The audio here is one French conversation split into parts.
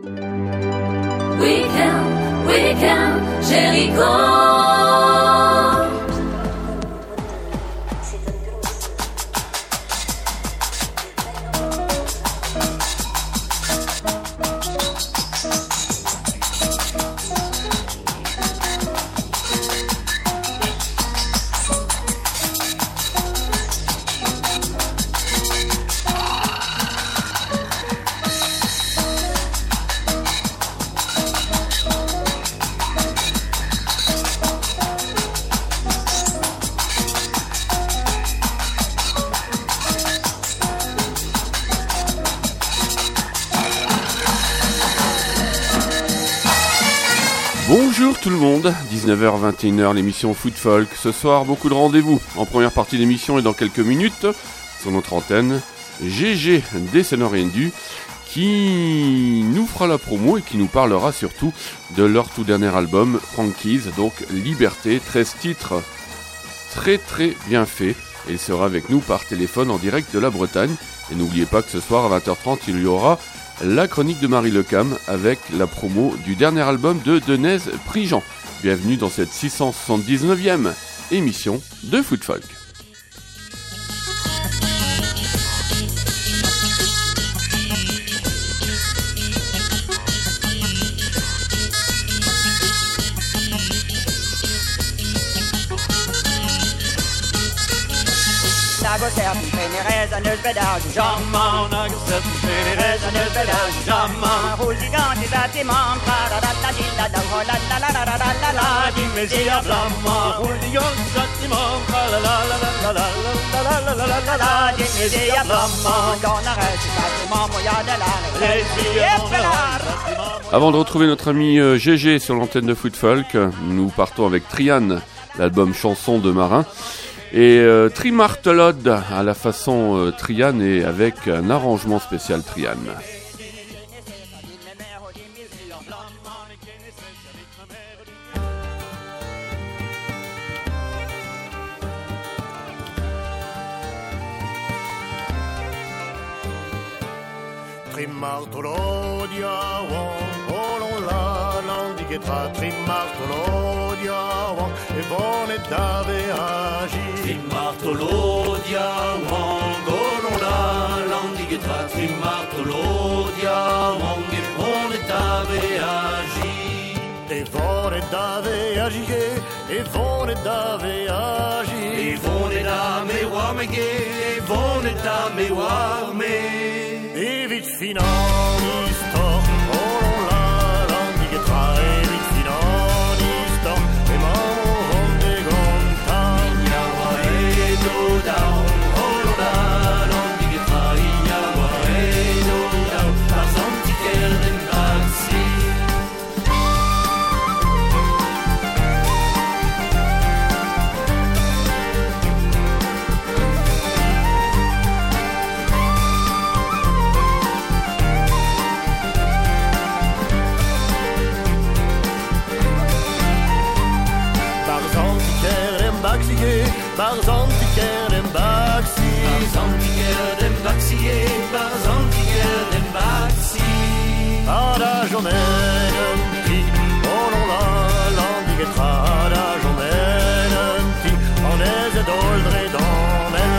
Weekend, Jericho. Bonjour tout le monde, 19h-21h, l'émission Foot Folk. Ce soir, beaucoup de rendez-vous. En première partie d'émission et dans quelques minutes, sur notre antenne, GG des Sénoriendu, qui nous fera la promo et qui nous parlera surtout de leur tout dernier album, Frankies, donc Liberté, 13 titres très très bien fait. Et il sera avec nous par téléphone en direct de la Bretagne. Et n'oubliez pas que ce soir à 20h30, il y aura la chronique de Marie Lecam avec la promo du dernier album de Denise Prigent. Bienvenue dans cette 679e émission de Foot Folk. Avant de retrouver notre ami GG sur l'antenne de Foot Folk, nous partons avec Trian, l'album Chanson de Marin. Et Trimartelod à la façon Trian et avec un arrangement spécial Trian. Trimartolodia, on la landighetra, Trimartolodia, e buone dave agi. Trimartolodia, on la landighetra, Trimartolodia, e buone dave agi. E buone dave agi, e buone dave agi. E buone dame uameghe, e buone dame uame. E vit finanisto, on la landighetra, e vit finanisto, e mamma de gonta. Ignawa e do down, on la landighetra, ignawa e do down, la santiquel den baxi. Barzantiker den baxi, Barzantiker den baxi, Barzantiker den baxi. Ada jonen ti, on la landighetra, Ada jonen ti, on est doldre dans el.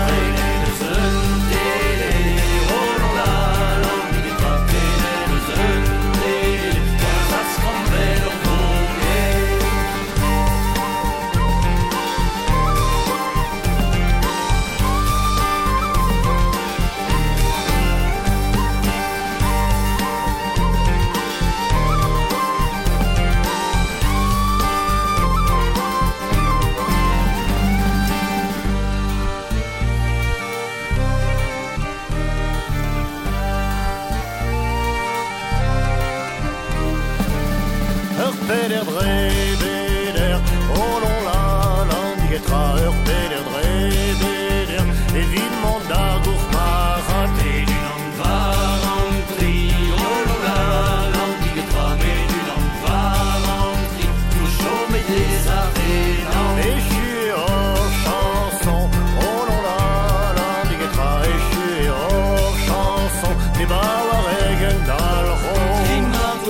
Beder dre beder, on la landighetra, beder dre beder, et vide mon dagour marat. Et du nom va rentrer, on la landighetra, mais du nom va rentrer, toujours mais des arénants. Et je suis hors chanson, on la landighetra, et je suis hors chanson, des bawaregen dans le rond.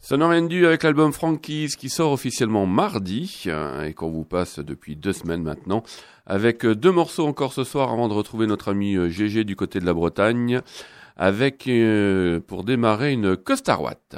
Sonorendu avec l'album Frankies qui sort officiellement mardi et qu'on vous passe depuis 2 semaines maintenant avec 2 morceaux encore ce soir avant de retrouver notre ami GG du côté de la Bretagne avec pour démarrer une Costarouate.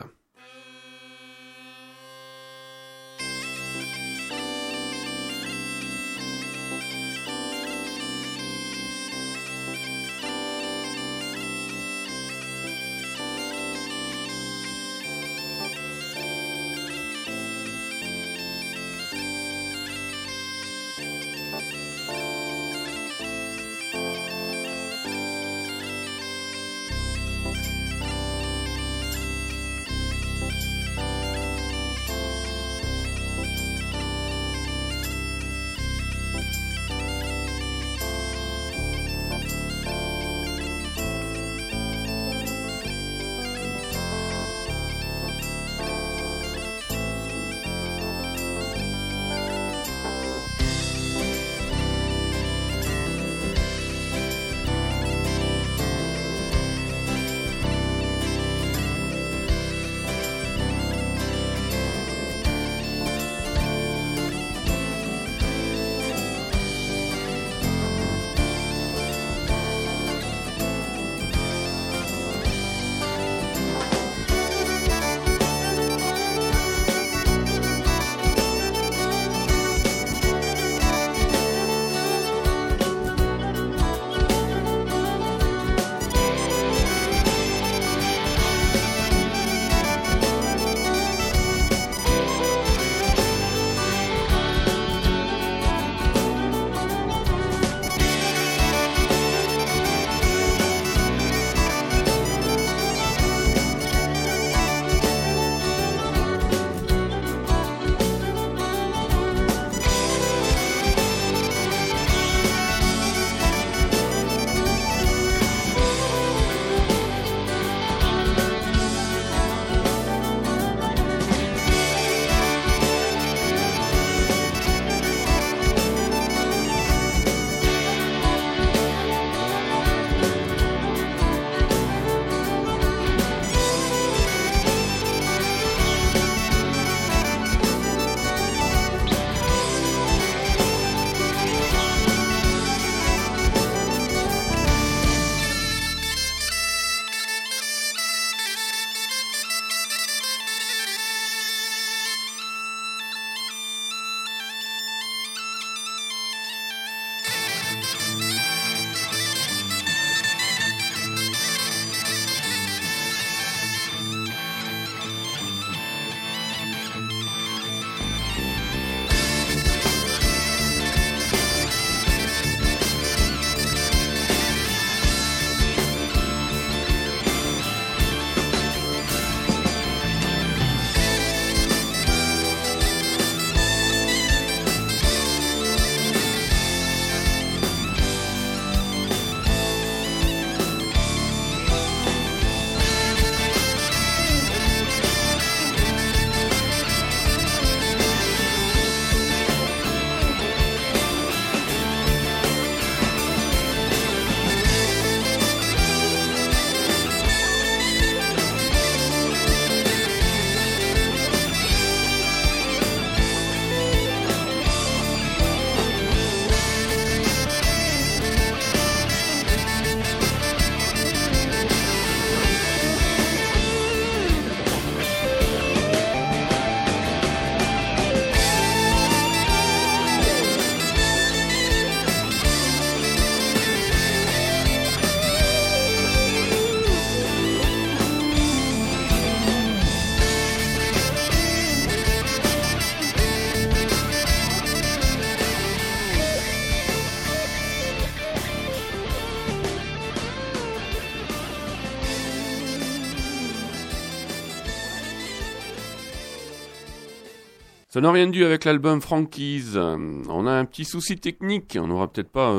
Sonorendu avec l'album Frankies. On a un petit souci technique. On n'aura peut-être pas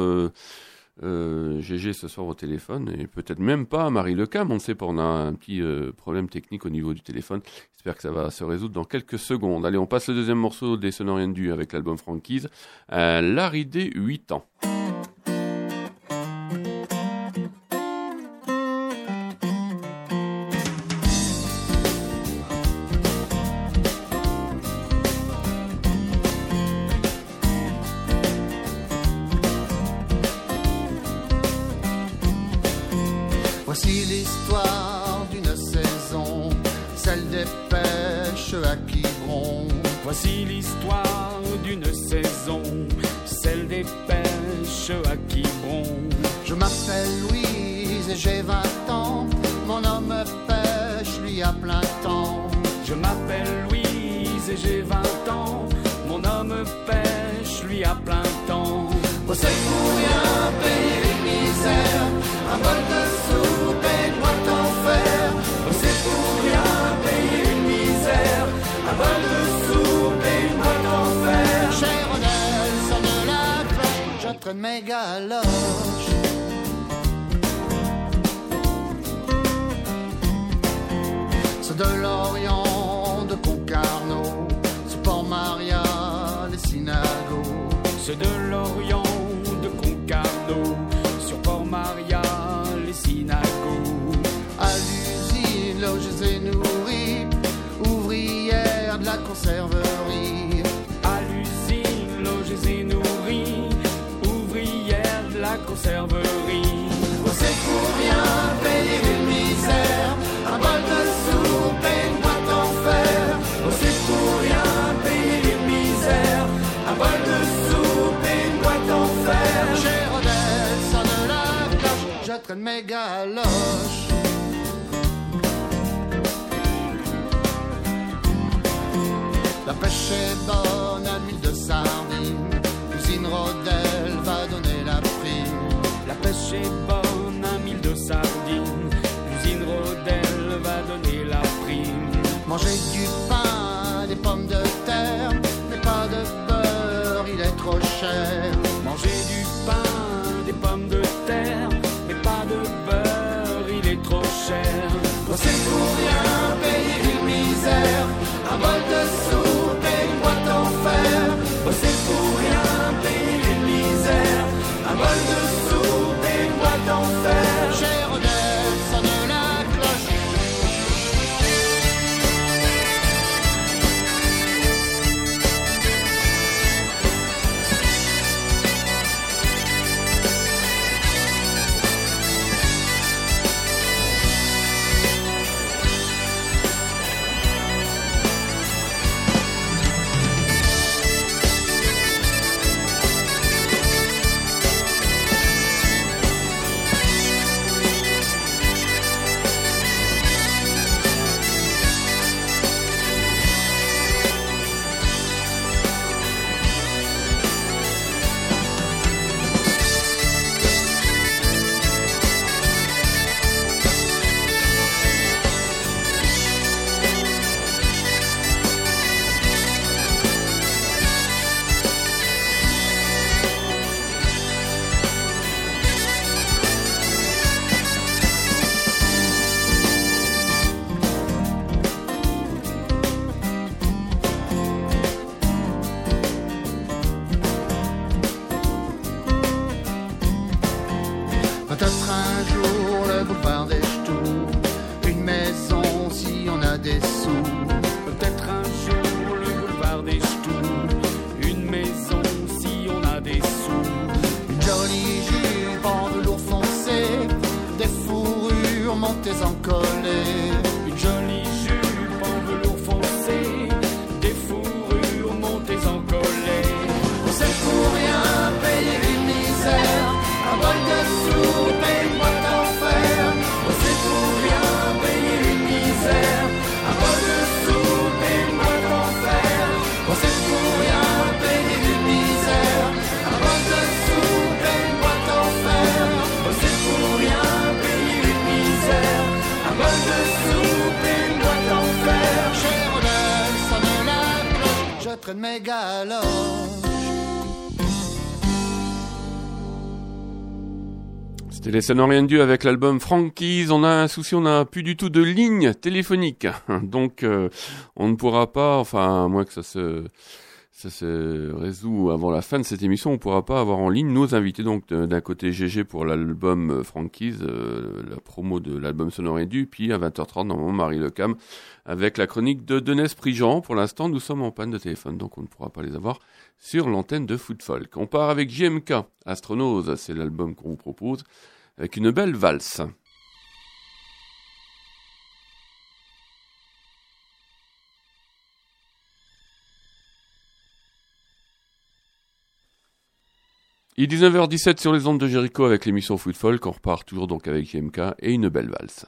GG ce soir au téléphone et peut-être même pas Marie Lecam. On ne sait pas. On a un petit problème technique au niveau du téléphone. J'espère que ça va se résoudre dans quelques secondes. Allez, on passe le deuxième morceau des Sonorendu avec l'album Frankies. Laridé 8 ans. Voici l'histoire d'une saison, celle des pêches à Quiberon. Voici l'histoire d'une saison, celle des pêches à Quiberon. Je m'appelle Louise et j'ai 20 ans, mon homme pêche lui à plein temps. Je m'appelle Louise et j'ai 20 ans, mon homme pêche lui à plein temps. Bosser pour rien, payer une misère, un bol de soupe et une boîte en fer. Bosser pour rien, payer une misère, un bol de soupe et une boîte en fer. Chez Rodel sonne la cloche, je traîne mes galoches. Ceux de Lorient, de Concarneau, ce Port-Maria, les synagogues. Ceux de Lorient, de Concarneau, sur Port-Maria, les synagogues. À l'usine, logés et nourris, ouvrières de la conserverie. À l'usine, logés et nourris, ouvrières de la conserverie. C'est pour rien, payer une misère, un bol de soupe et une boîte en fer. C'est pour rien, payer une misère, un bol de soupe et une boîte en fer. Chez Rodel sonne la cloche, je traîne mes galoches. La pêche est bonne à l'huile de sardine, l'usine Rodel va donner la prime. La pêche est bonne à 1000 de sardines, l'usine Rodel va donner la prime. Manger du pain, des pommes de terre, mais pas de beurre, il est trop cher. Manger du pain, des pommes de terre, mais pas de beurre, il est trop cher. C'est pour rien, payer une misère, un bol de soupe et une boîte en fer. C'est pour rien, payer une misère, un bol de soupe et une boîte en fer. Chez Rodel sonne la cloche. Peut-être un jour le boulevard des Ch'toux, une maison si on a des sous. Peut-être un jour le boulevard des Ch'toux, une maison si on a des sous. Une jolie jupe en velours foncé, des fourrures montées en collet. Une jolie jupe en velours foncé, des fourrures montées en collet. C'est pour rien, payer une misère, un bol de soupe et une boîte en fer. C'est pour rien, payer une misère, un bol de soupe et une boîte en fer. C'est pour rien, payer une misère, un bol de soupe et une boîte en fer. C'est pour rien, payer une misère, un bol de soupe et une boîte en fer. Chez Rodel sonne la cloche, je traîne mes galoches. C'était les Sonoriendu avec l'album Frankies. On a un souci, on n'a plus du tout de ligne téléphonique. Donc, on ne pourra pas, enfin, à moins que ça se résout avant la fin de cette émission, on ne pourra pas avoir en ligne nos invités. Donc, d'un côté GG pour l'album Frankies, la promo de l'album Sonoriendu, puis à 20h30, normalement, Marie Lecam avec la chronique de Denès Prigent. Pour l'instant, nous sommes en panne de téléphone, donc on ne pourra pas les avoir sur l'antenne de Foot Folk. On part avec JMK, Astronose, c'est l'album qu'on vous propose, avec une belle valse. Il est 19h17 sur les ondes de Jericho avec l'émission Foot Folk. On repart toujours donc avec IMK et une belle valse.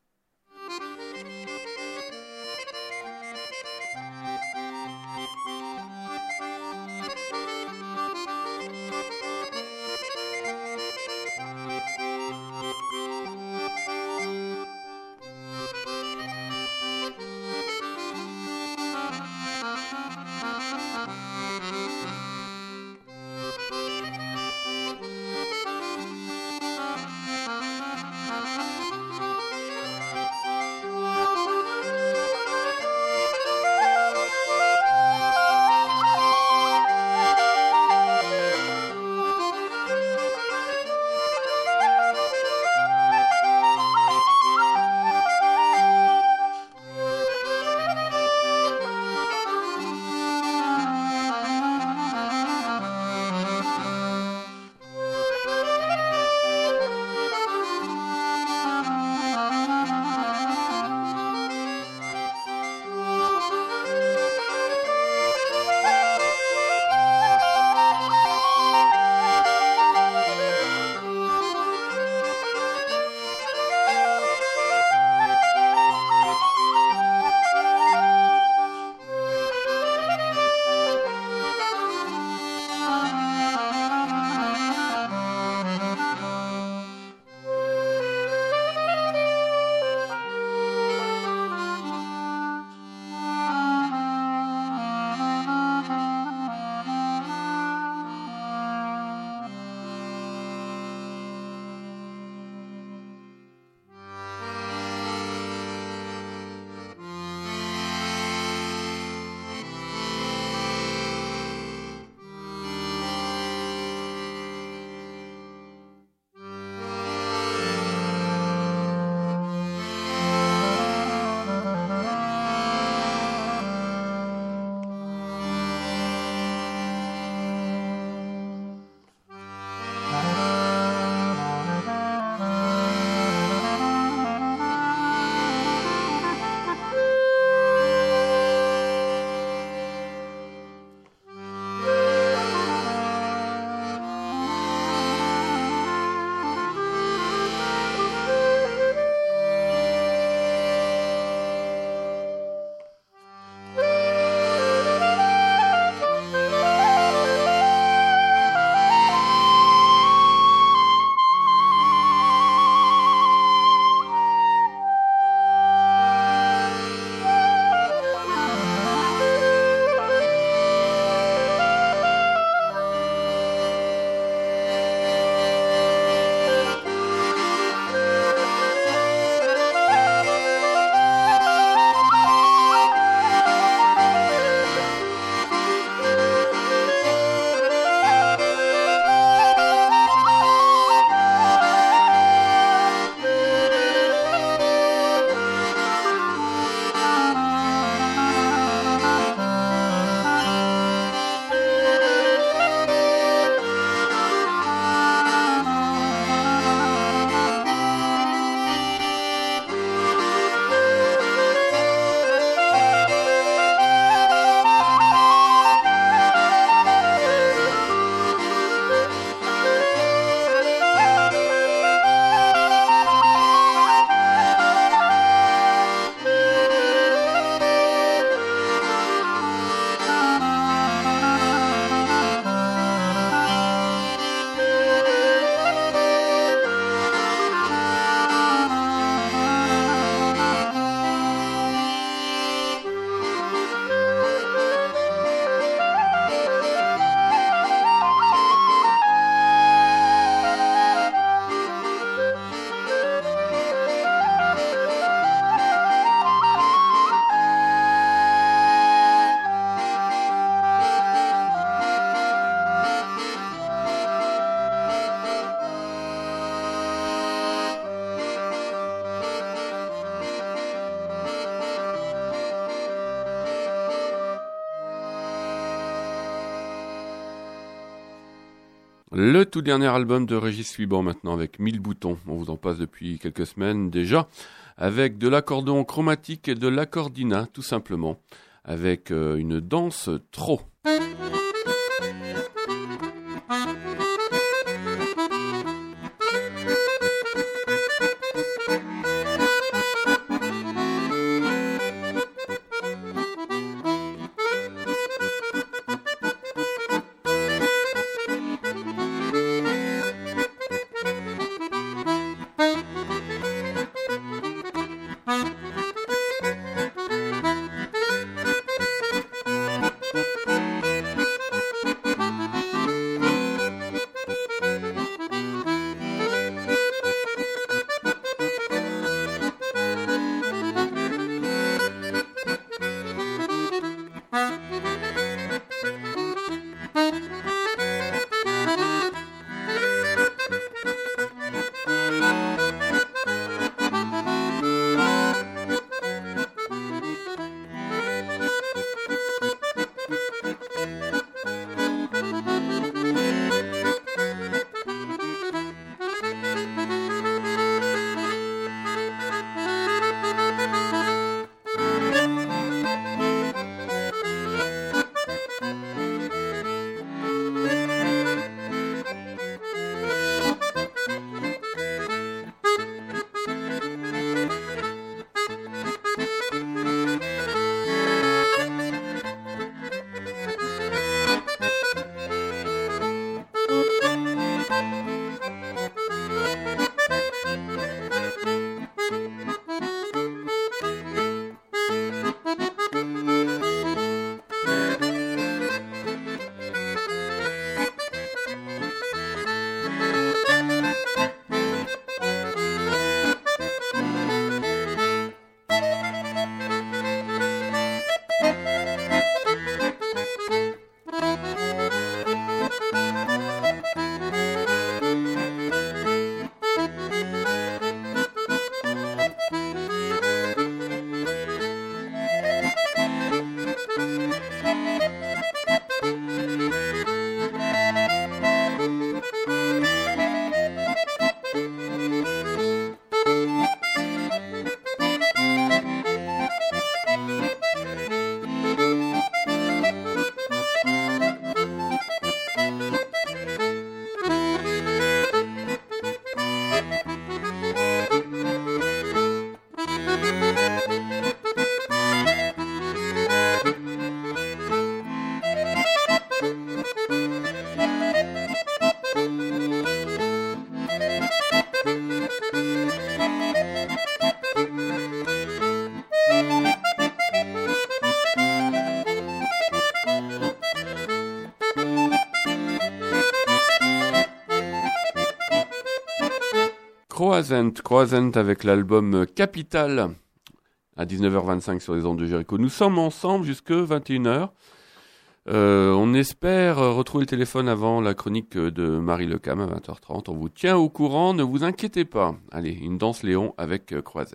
Le tout dernier album de Régis Suiban maintenant avec 1000 boutons. On vous en passe depuis quelques semaines déjà. Avec de l'accordéon chromatique et de l'accordina tout simplement. Avec une danse trop. Croissant avec l'album Capital à 19h25 sur les ondes de Jericho. Nous sommes ensemble jusque 21h. On espère retrouver le téléphone avant la chronique de Marie Lecam à 20h30. On vous tient au courant, ne vous inquiétez pas. Allez, une danse Léon avec Croissant.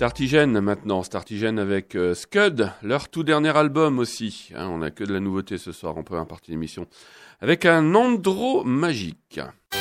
Startigène maintenant, Startigène avec Scud, leur tout dernier album aussi. Hein, on n'a que de la nouveauté ce soir en première partie d'émission. Avec un Andro magique.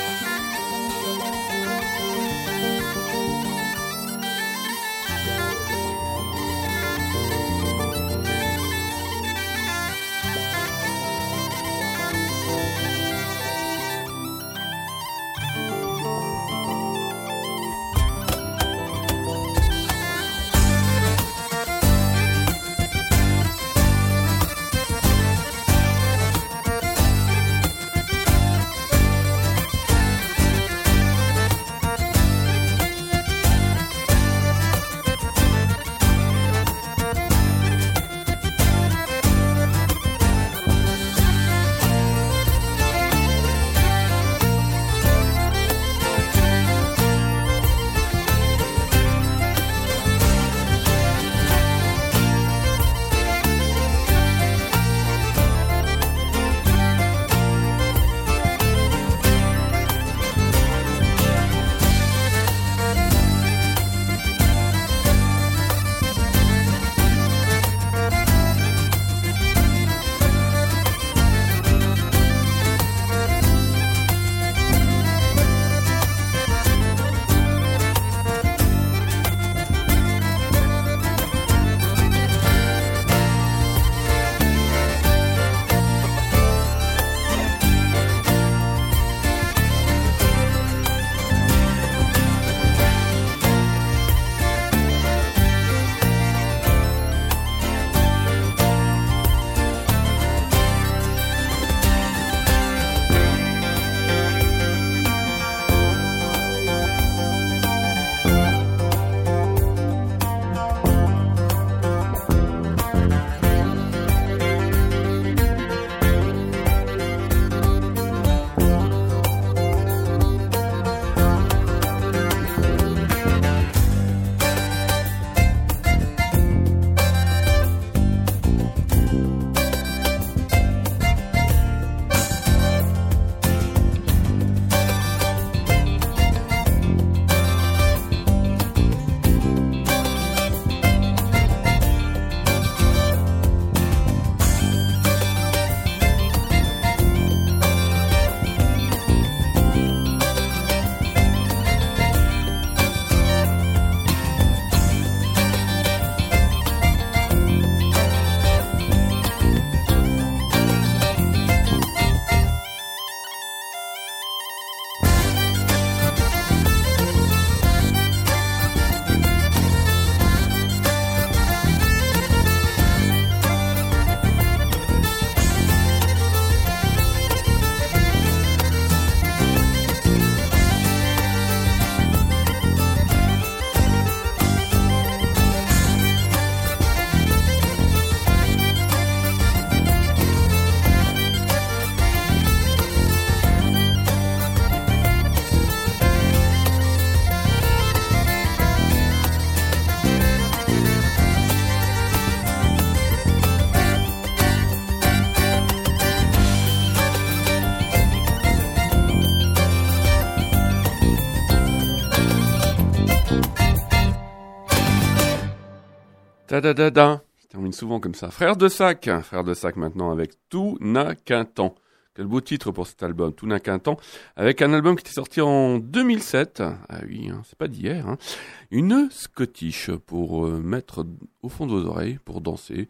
Ta-da-da-da. Je termine souvent comme ça. Frère de Sac maintenant avec Tout n'a qu'un temps. Quel beau titre pour cet album, Tout n'a qu'un temps. Avec un album qui était sorti en 2007. Ah oui, hein, c'est pas d'hier. Hein. Une Scottish pour mettre au fond de vos oreilles, pour danser,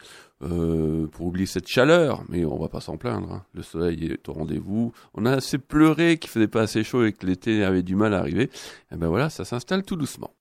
pour oublier cette chaleur. Mais on va pas s'en plaindre. Hein. Le soleil est au rendez-vous. On a assez pleuré qu'il faisait pas assez chaud et que l'été avait du mal à arriver. Et ben voilà, ça s'installe tout doucement.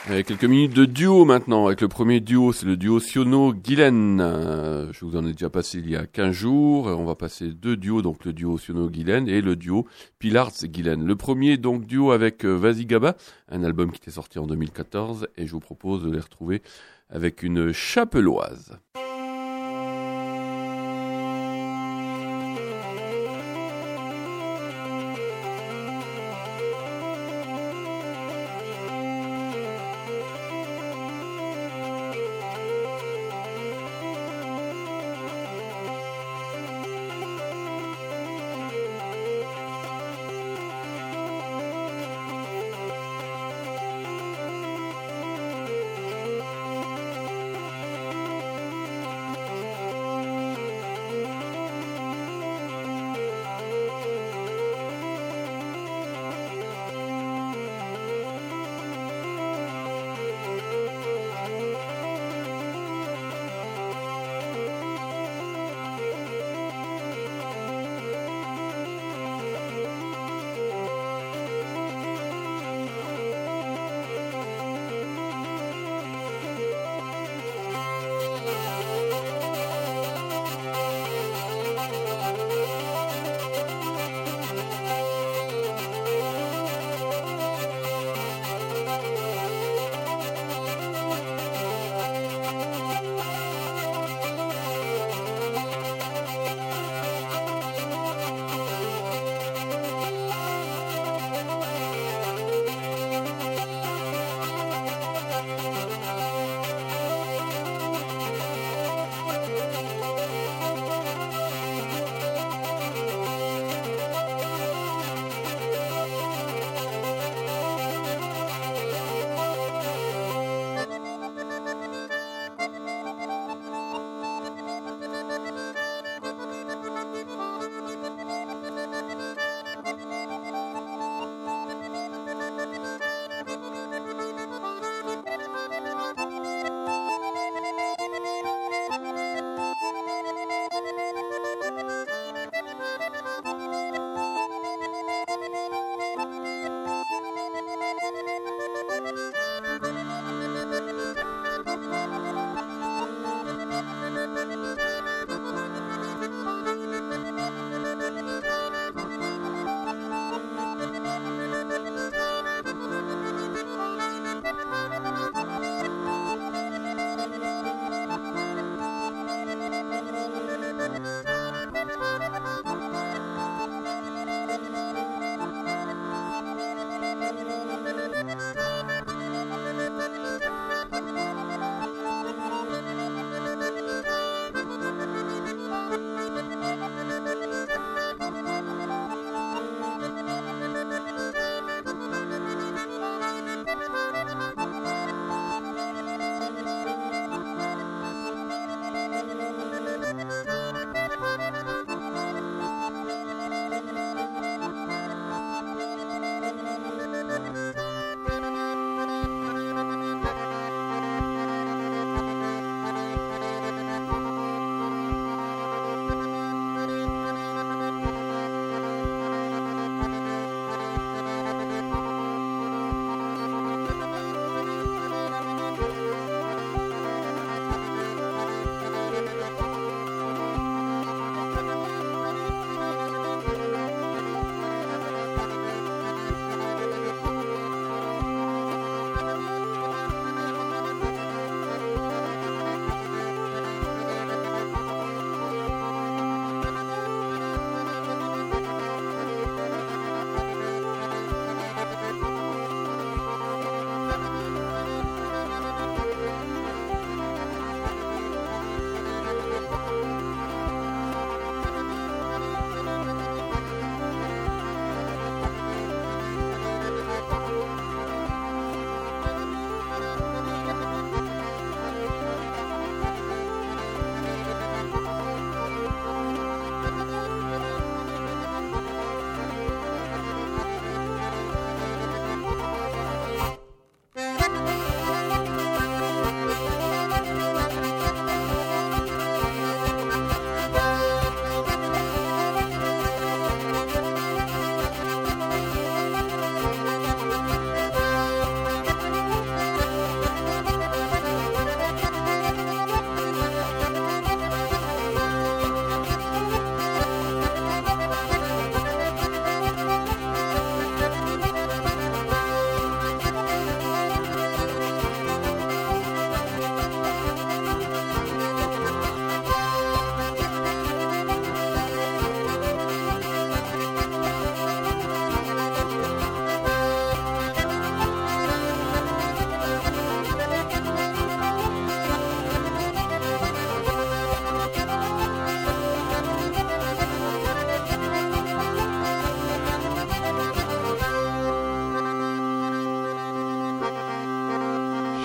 Avec quelques minutes de duo maintenant, avec le premier duo, c'est le duo Siono-Guylaine. Je vous en ai déjà passé il y a 15 jours, on va passer 2 duos, donc le duo Siono-Guylaine et le duo Pilarz-Guylaine. Le premier donc duo avec Vas-y Gaba, un album qui était sorti en 2014 et je vous propose de les retrouver avec une chapeloise.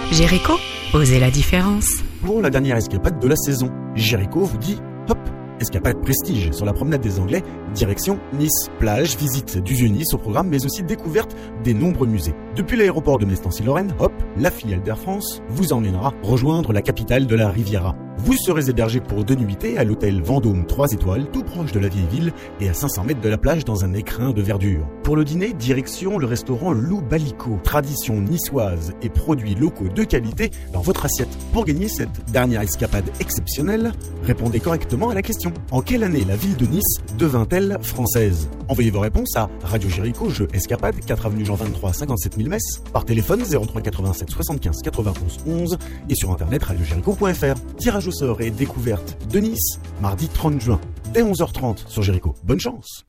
Jericho, osez la différence. Pour la dernière escapade de la saison, Jericho vous dit hop, escapade prestige sur la promenade des Anglais, direction Nice. Plage, visite du Vieux-Nice au programme, mais aussi découverte des nombreux musées. Depuis l'aéroport de Mestancy-Lorraine, hop, la filiale d'Air France vous emmènera rejoindre la capitale de la Riviera. Vous serez hébergé pour 2 nuitées à l'hôtel Vendôme 3 étoiles, tout proche de la vieille ville et à 500 mètres de la plage dans un écrin de verdure. Pour le dîner, direction le restaurant Lou Balico, tradition niçoise et produits locaux de qualité dans votre assiette. Pour gagner cette dernière escapade exceptionnelle, répondez correctement à la question. En quelle année la ville de Nice devint-elle française? Envoyez vos réponses à Radio Jericho, jeu escapade, 4 avenue Jean 23, 57 000 Metz, par téléphone 03 87 75 91 11 et sur internet radiojericho.fr. Tirage au sort et découverte de Nice, mardi 30 juin, dès 11h30 sur Jericho. Bonne chance.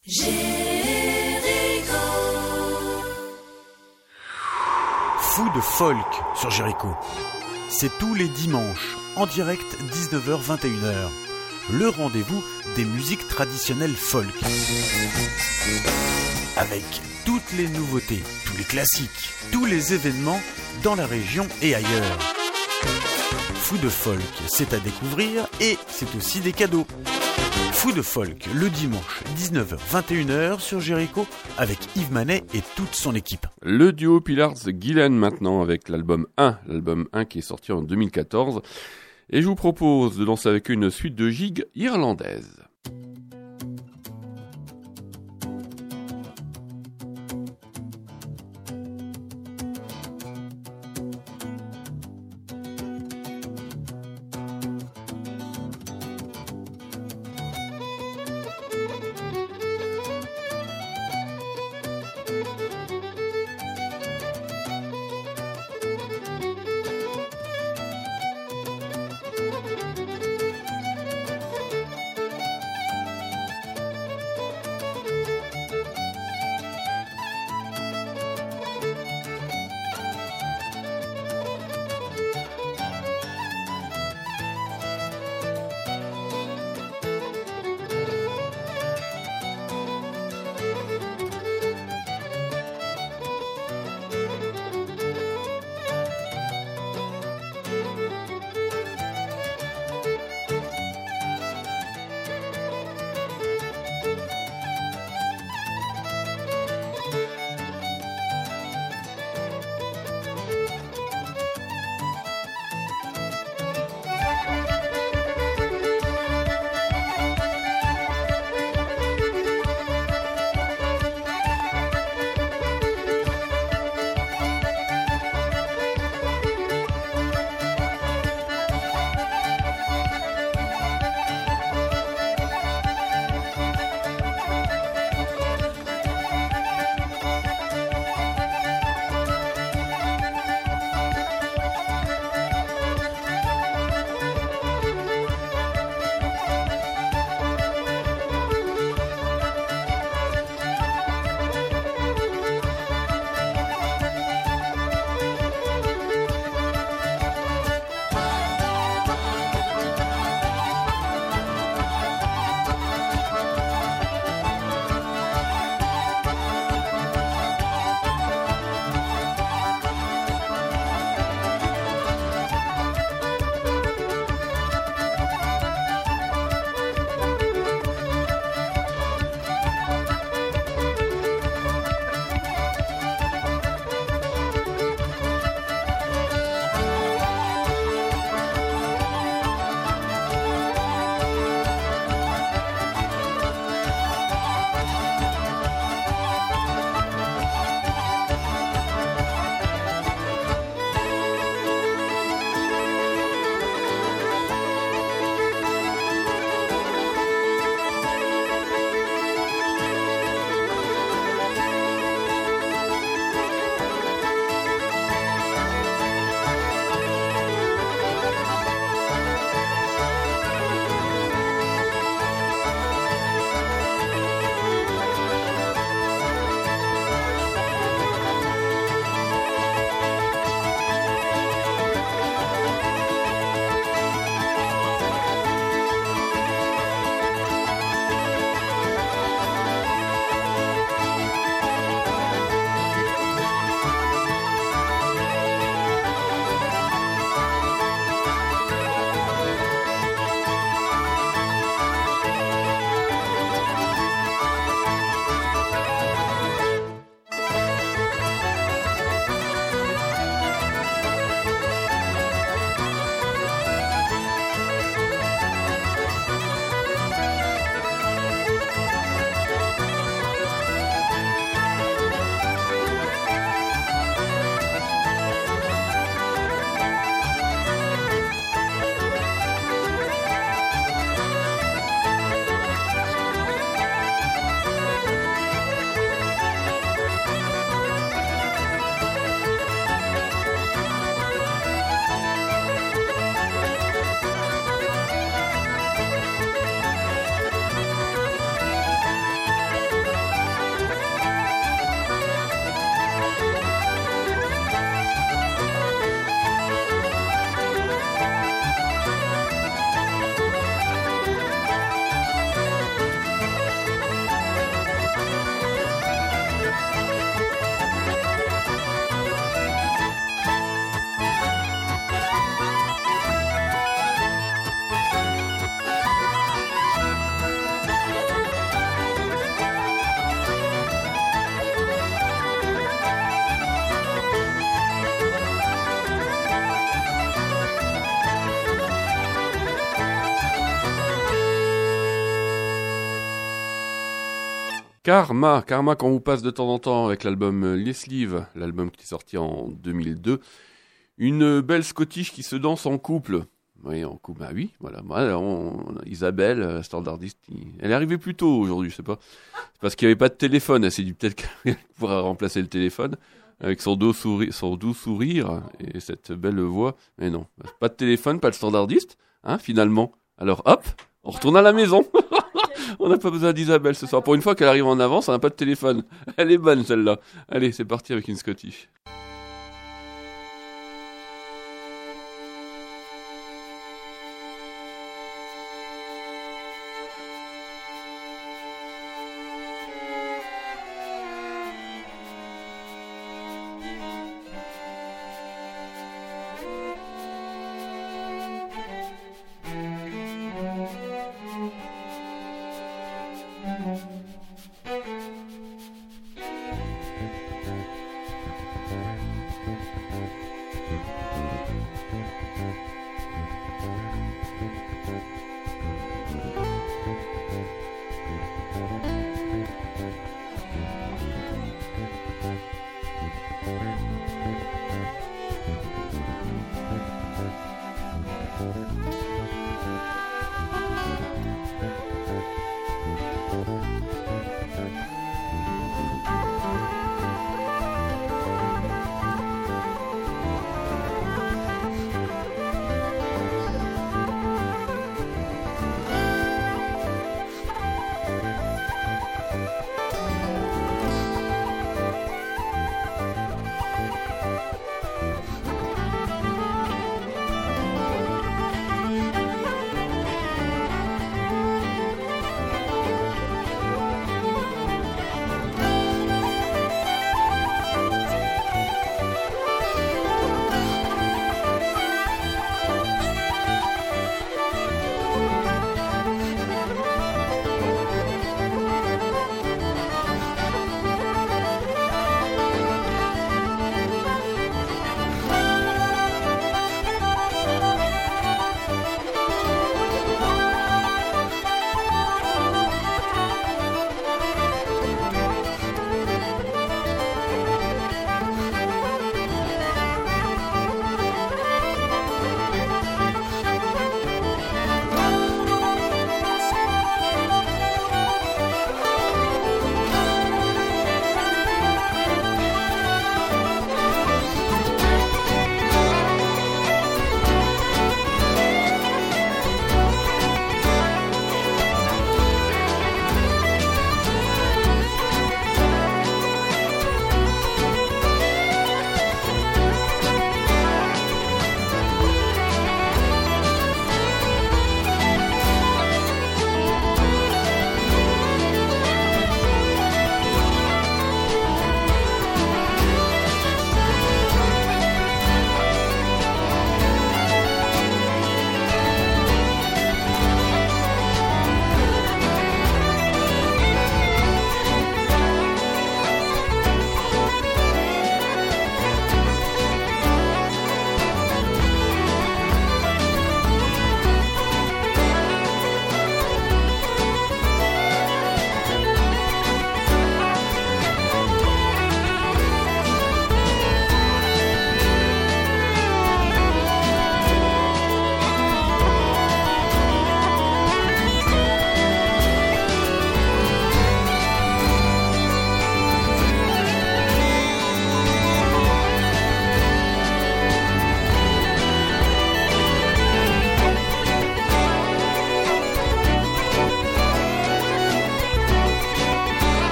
Fou de folk sur Jericho. C'est tous les dimanches, en direct 19h-21h. Le rendez-vous des musiques traditionnelles folk. Avec toutes les nouveautés, tous les classiques, tous les événements dans la région et ailleurs. Fou de folk, c'est à découvrir et c'est aussi des cadeaux. Fou de folk, le dimanche, 19h-21h sur Jericho avec Yves Manet et toute son équipe. Le duo Pillars-Gillen maintenant avec l'album 1 qui est sorti en 2014. Et je vous propose de danser avec une suite de gigs irlandaises. Karma qu'on vous passe de temps en temps avec l'album Les Sleeves, l'album qui est sorti en 2002. Une belle Scottish qui se danse en couple. Oui, en couple, bah oui, voilà. Isabelle, standardiste, elle est arrivée plus tôt aujourd'hui, je sais pas. C'est parce qu'il n'y avait pas de téléphone, elle s'est dit peut-être qu'elle pourra remplacer le téléphone avec son doux sourire et cette belle voix. Mais non, pas de téléphone, pas de standardiste, hein, finalement. Alors hop, on retourne à la maison. On n'a pas besoin d'Isabelle ce soir. Pour une fois qu'elle arrive en avance, on n'a pas de téléphone. Elle est bonne celle-là. Allez, c'est parti avec une Scottish.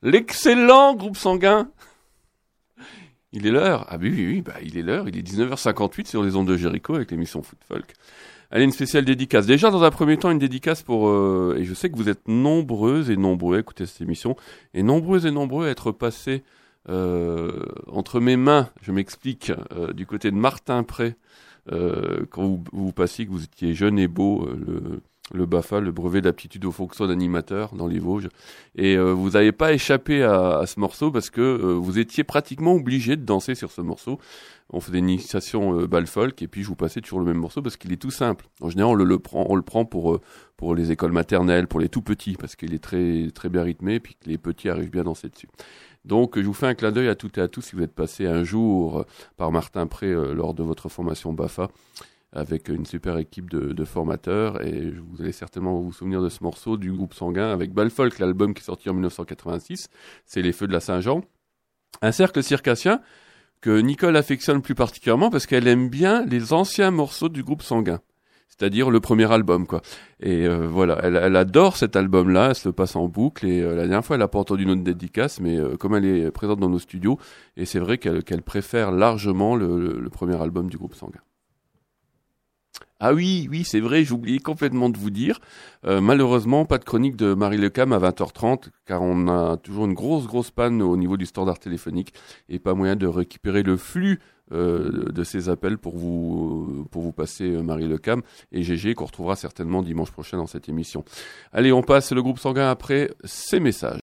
l'excellent groupe sanguin. Il est l'heure. Ah oui, il est l'heure. Il est 19h58 sur les ondes de Jericho avec l'émission Foot Folk. Allez, une spéciale dédicace. Déjà, dans un premier temps, une dédicace pour... et je sais que vous êtes nombreuses et nombreux à écouter cette émission, et nombreux à être passés entre mes mains, je m'explique, du côté de Martin-Pré, quand vous passiez, que vous étiez jeune et beau, le BAFA, le brevet d'aptitude aux fonctions d'animateur dans les Vosges. Et vous n'avez pas échappé à ce morceau parce que vous étiez pratiquement obligé de danser sur ce morceau. On faisait une initiation bal folk et puis je vous passais toujours le même morceau parce qu'il est tout simple. En général, on le prend pour les écoles maternelles, pour les tout petits, parce qu'il est très, très bien rythmé et puis que les petits arrivent bien à danser dessus. Donc, je vous fais un clin d'œil à toutes et à tous si vous êtes passé un jour par Martin-Pré lors de votre formation BAFA avec une super équipe de formateurs, et vous allez certainement vous souvenir de ce morceau du groupe sanguin avec Bal Folk, l'album qui est sorti en 1986, c'est Les Feux de la Saint-Jean. Un cercle circassien que Nicole affectionne plus particulièrement parce qu'elle aime bien les anciens morceaux du groupe sanguin, c'est-à-dire le premier album, quoi. Et voilà, elle adore cet album-là, elle se le passe en boucle, et la dernière fois elle n'a pas entendu notre dédicace, mais comme elle est présente dans nos studios, et c'est vrai qu'elle préfère largement le premier album du groupe sanguin. Ah oui, c'est vrai, j'oubliais complètement de vous dire. Malheureusement, pas de chronique de Marie Lecam à 20h30, car on a toujours une grosse panne au niveau du standard téléphonique, et pas moyen de récupérer le flux de ces appels pour vous passer Marie Lecam et GG, qu'on retrouvera certainement dimanche prochain dans cette émission. Allez, on passe le groupe sanguin après ces messages.